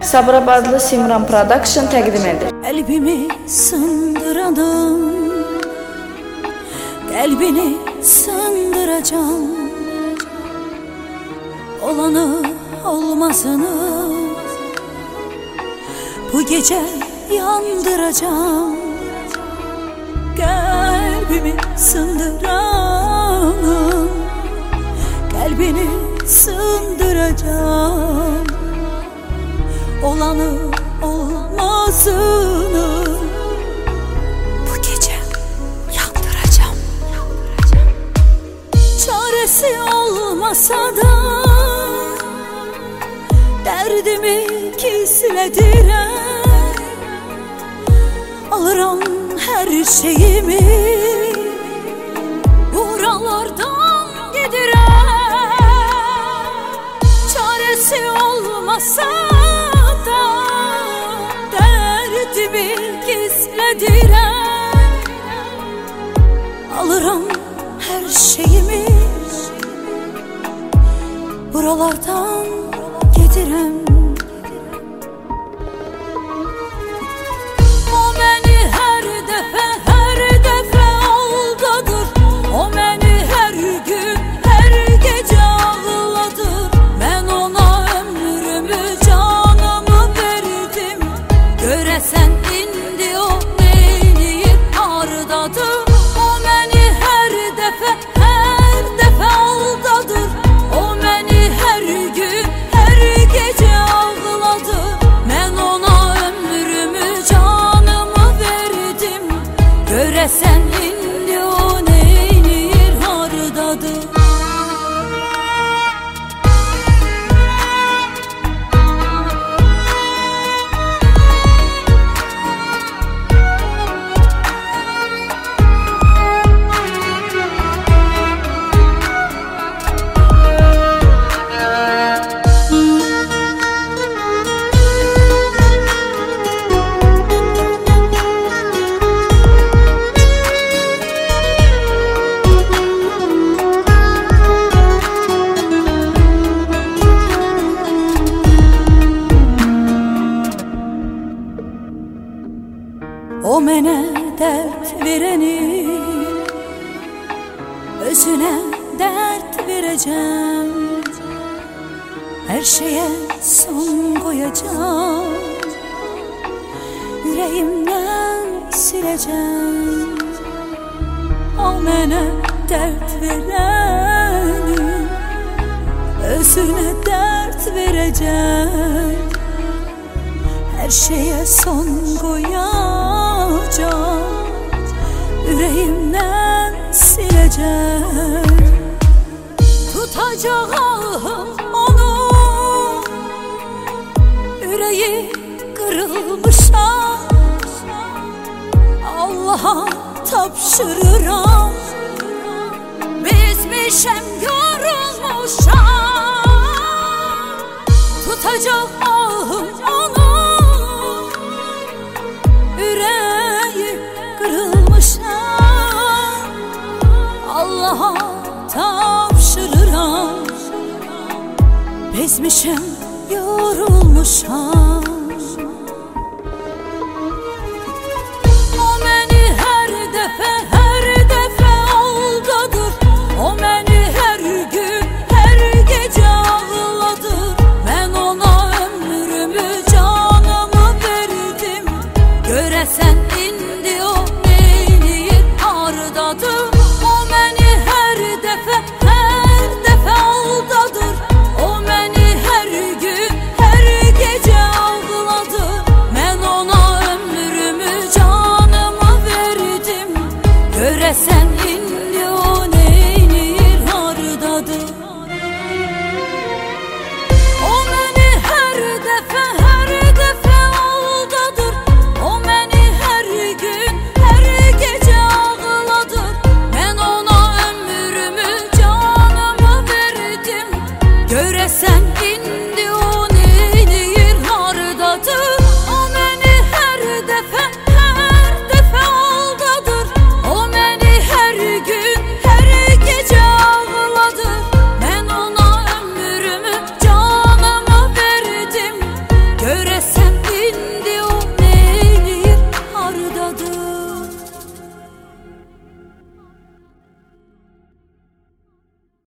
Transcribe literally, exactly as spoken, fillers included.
Sabirabadlı Simran Production təqdim edir. Qəlbimi sındırdım, qəlbini sındıracağım. Olanı olmasını bu gece yandıracağım. Kalbimi sındıranım, kalbini sındıracağım. Olanı olmasını bu gece yandıracağım. Çaresi olmasa da derdimi gizledirem, alırım her şeyimi, buralardan gidirem. Çaresi olmasa da derdimi gizledirem, alırım her şeyimi, buralardan gidirem. Sen indi o neynir hardadır. O mənə dərd verəni, özünə dərd verəcəm. Hər şeyə son qoyacam, ürəyimdən siləcəm. O mənə dərd verəni, özünə dərd verəcəm. Her şeye son koyacağım, yüreğimden sileceğim. Tutacağım onu, yüreği kırılmışam. Allah'a tapşırıram, bizmişem yorulmuşam. Tutacağım onu, yüreği kırılmışam. Allah'a tapşırıram, bezmişim, yorulmuşam. O beni her defa, her defa aldadır. O beni her gün, her gece ağladır. Ben ona ömrümü, canımı verdim. Göresen indi o neynir hardadır. O beni her defa, her defa aldadır. O beni her gün, her gece ağladır. Ben ona ömrümü, canımı verdim. Göresen indi o neynir hardadır. O beni her defa, her defa aldadır. O beni her gün, her gece ağladır. Ben ona ömrümü, canımı verdim. Göresen indi o